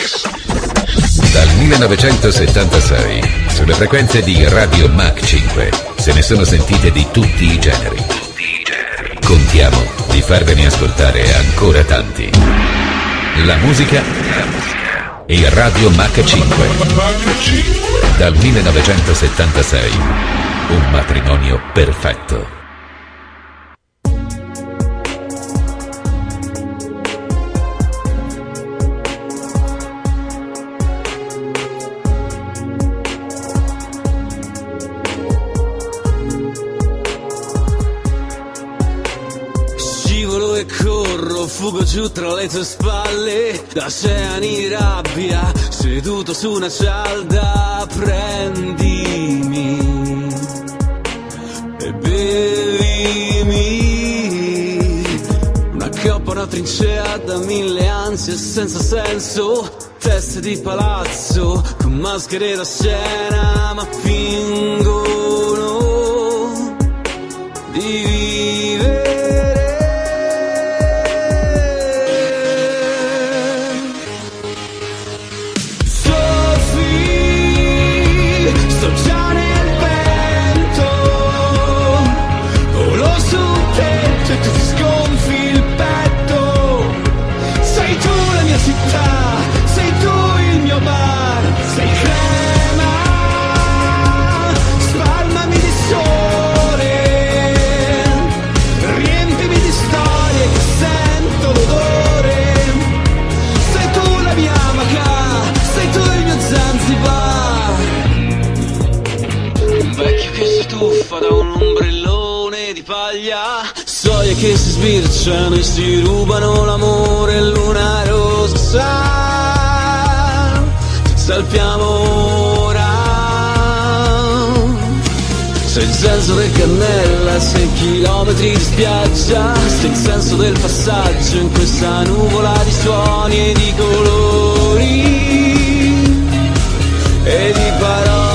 Dal 1976, sulle frequenze di Radio Mach 5, se ne sono sentite di tutti i generi. Contiamo di farvene ascoltare ancora tanti. La musica e Radio Mach 5. Dal 1976, un matrimonio perfetto. Fugo giù tra le tue spalle, da oceani di rabbia, seduto su una cialda, prendimi e bevimi una coppa, una trincea da 1000 ansie senza senso, teste di palazzo con maschere da scena, ma fingono di vivere. Da un ombrellone di paglia, soglie che si sbirciano e si rubano l'amore, luna rossa, salpiamo ora. Sei il senso del cannella, 6 chilometri di spiaggia, sei il senso del passaggio in questa nuvola di suoni e di colori e di parole.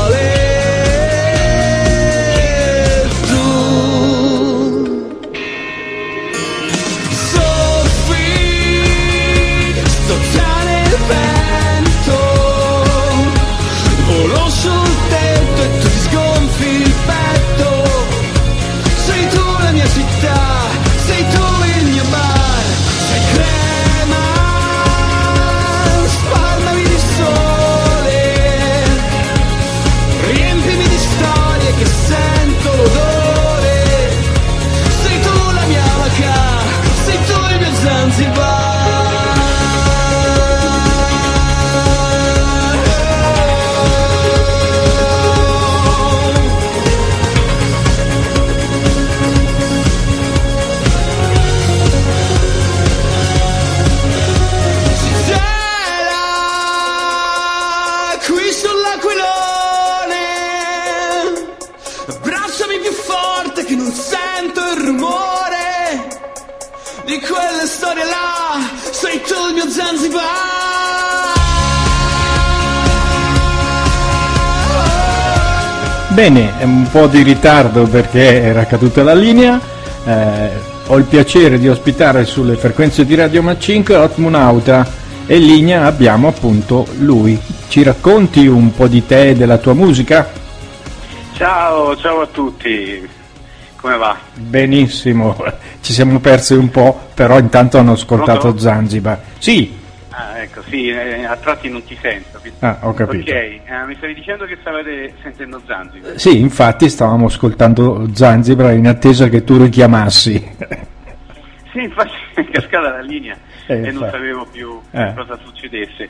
Bene, è un po' di ritardo perché era caduta la linea. Ho il piacere di ospitare sulle frequenze di Radio Mach 5 Atmunauta e in linea abbiamo appunto lui. Ci racconti un po' di te e della tua musica? Ciao a tutti, come va? Benissimo, ci siamo persi un po', però intanto hanno ascoltato Pronto? Zanzibar. Sì. Ah, ecco, sì, a tratti non ti sento. Ah, ho capito. Ok, mi stavi dicendo che stavate sentendo Zanzibar? Sì, infatti stavamo ascoltando Zanzibar in attesa che tu richiamassi. Sì, infatti è cascata la linea e infatti non sapevo più cosa succedesse.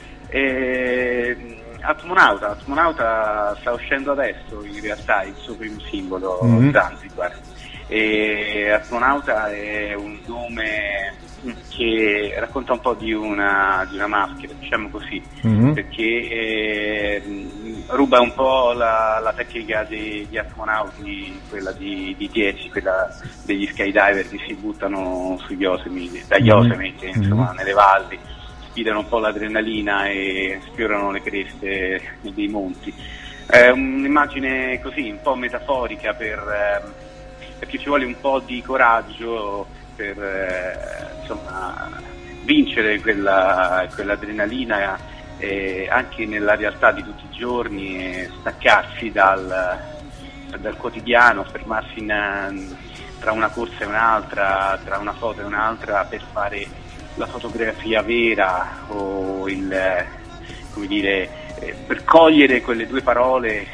Atmonauta sta uscendo adesso in realtà il suo primo singolo, Zanzibar. E Atmonauta è un nome che racconta un po' di una maschera, diciamo così, perché ruba un po' la tecnica degli astronauti, quella di 10, quella degli skydiver che si buttano sugli dagli Yosemite, insomma, nelle valli, sfidano un po' l'adrenalina e sfiorano le creste dei monti. È un'immagine così, un po' metaforica perché ci vuole un po' di coraggio per insomma vincere quell'adrenalina anche nella realtà di tutti i giorni, staccarsi dal quotidiano, fermarsi tra una corsa e un'altra, tra una foto e un'altra, per fare la fotografia vera, o per cogliere quelle due parole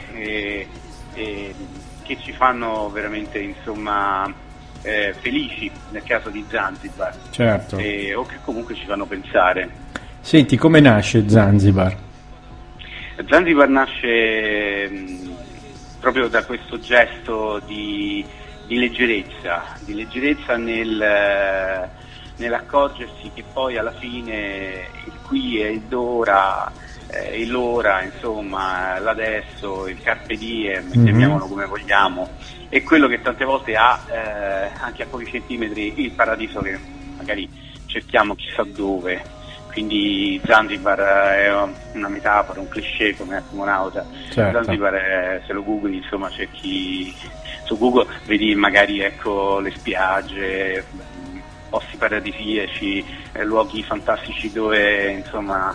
che ci fanno veramente, insomma, felici nel caso di Zanzibar, certo, o che comunque ci fanno pensare. Senti, come nasce Zanzibar? Zanzibar nasce proprio da questo gesto di leggerezza nell'accorgersi che poi alla fine il qui e il ora, l'ora, insomma, l'adesso, il carpe diem, chiamiamolo come vogliamo, è quello che tante volte ha anche a pochi centimetri il paradiso che magari cerchiamo chissà dove. Quindi Zanzibar è una metafora, un cliché come Atmonauta. Certo. Zanzibar se lo googli, insomma, cerchi su Google, vedi magari, ecco, le spiagge, posti paradisiaci, luoghi fantastici dove, insomma,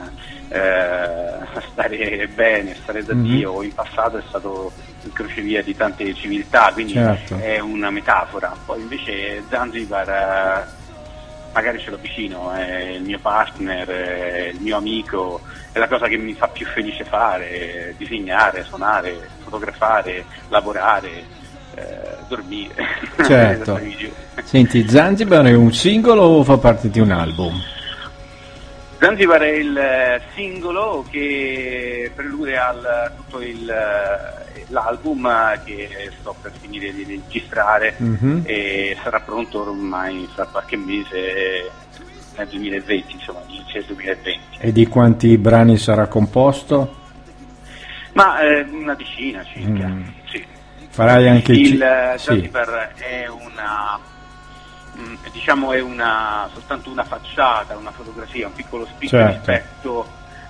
stare bene, stare da Dio. In passato è stato il crocevia di tante civiltà, quindi certo, è una metafora. Poi invece Zanzibar magari ce l'ho vicino, è il mio partner, è il mio amico, è la cosa che mi fa più felice fare: disegnare, suonare, fotografare, lavorare, dormire. certo. Senti, Zanzibar è un singolo o fa parte di un album? Zanzibar è il singolo che prelude al tutto l'album che sto per finire di registrare, e sarà pronto ormai fra qualche mese, nel 2020, insomma, inizio 2020. E di quanti brani sarà composto? Ma una decina circa, sì. Farai anche Zanzibar è soltanto una facciata, una fotografia, un piccolo spicchio, certo, rispetto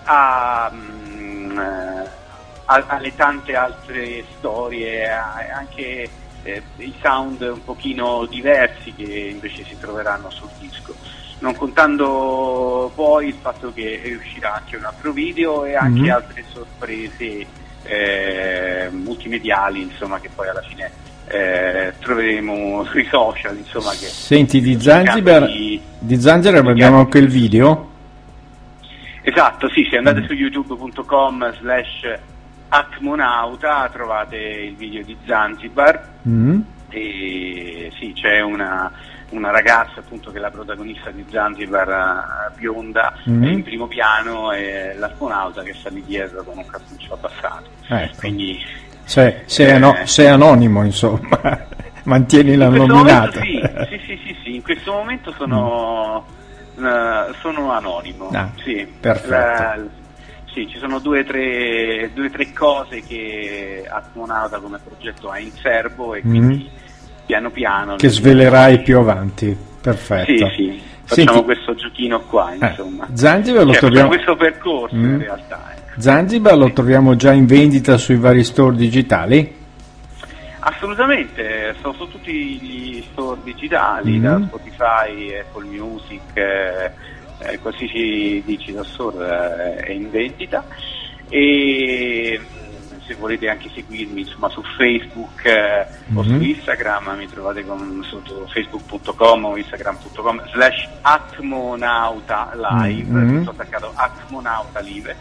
alle tante altre storie, anche i sound un pochino diversi che invece si troveranno sul disco, non contando poi il fatto che uscirà anche un altro video e anche altre sorprese multimediali, insomma, che poi alla fine troveremo sui social, insomma. Che senti, di Zanzibar abbiamo anche il video? Esatto, sì, se andate su youtube.com/Atmonauta trovate il video di Zanzibar, e sì, c'è una ragazza, appunto, che è la protagonista di Zanzibar, bionda, è in primo piano, e l'Atmonauta che sta lì dietro con un cappuccio abbassato. Ecco. Quindi sei anonimo, insomma, mantieni l'anonimato. Sì, in questo momento sono anonimo. Sì, perfetto. sì, ci sono due o tre cose che Atmonauta come progetto ha in serbo, e quindi piano piano che svelerai più avanti. Perfetto. Sì, facciamo questo giochino qua, insomma. Zanzibar lo troviamo, questo percorso in realtà. Zanzibar lo troviamo già in vendita sui vari store digitali? Assolutamente, sono su tutti gli store digitali, da Spotify, Apple Music, qualsiasi digital store è in vendita, e se volete anche seguirmi, insomma, su Facebook o su Instagram mi trovate sotto facebook.com o instagram.com/Atmonauta Live, tutto attaccato, Atmonauta Live,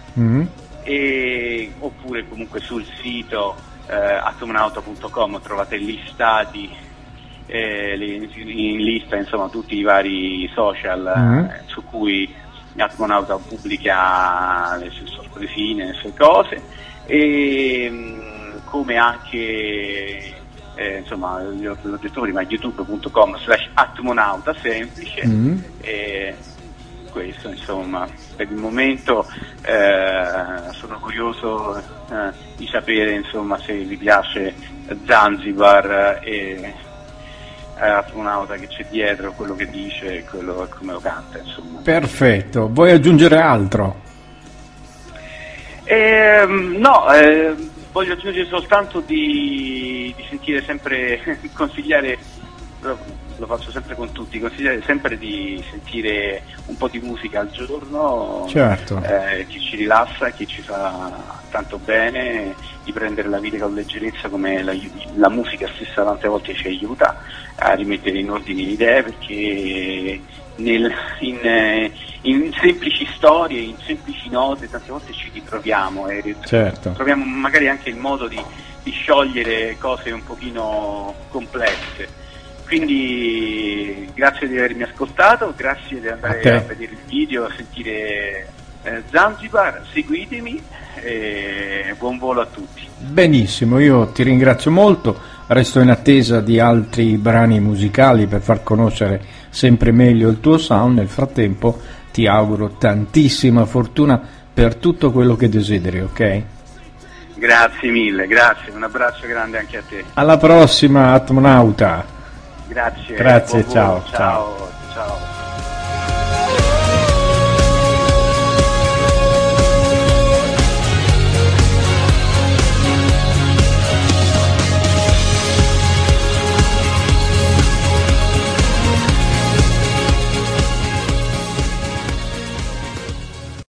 oppure comunque sul sito atmonauta.com trovate listati in lista, insomma, tutti i vari social su cui Atmonauta pubblica le sue sorpresine, le sue cose, e come anche insomma, l'ho detto prima, youtube.com/Atmonauta semplice, e questo, insomma, per il momento. Sono curioso di sapere, insomma, se vi piace Zanzibar e Atmonauta che c'è dietro, quello che dice e come lo canta, insomma. Perfetto. Vuoi aggiungere altro? No, voglio aggiungere soltanto di sentire sempre consigliare lo faccio sempre con tutti, consigliare sempre di sentire un po' di musica al giorno, certo. Che ci rilassa, che ci fa tanto bene, di prendere la vita con leggerezza, come la musica stessa tante volte ci aiuta a rimettere in ordine le idee, perché in semplici storie, in semplici note, tante volte ci ritroviamo e certo. troviamo magari anche il modo di sciogliere cose un pochino complesse. Quindi grazie di avermi ascoltato, grazie di andare a vedere il video, a sentire Zanzibar, seguitemi e buon volo a tutti. Benissimo, io ti ringrazio molto, resto in attesa di altri brani musicali per far conoscere sempre meglio il tuo sound. Nel frattempo ti auguro tantissima fortuna per tutto quello che desideri, ok? Grazie mille, grazie, un abbraccio grande anche a te. Alla prossima, Atmonauta. Grazie, ciao. Ciao.